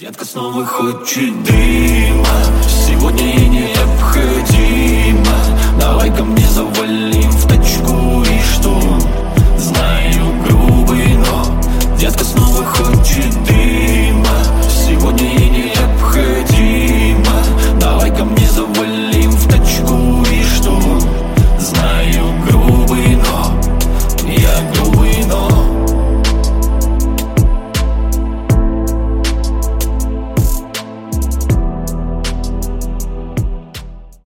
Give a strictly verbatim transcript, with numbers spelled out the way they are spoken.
Детка, снова хочет дыма, сегодня ей необходимо. Давай ко мне завалим в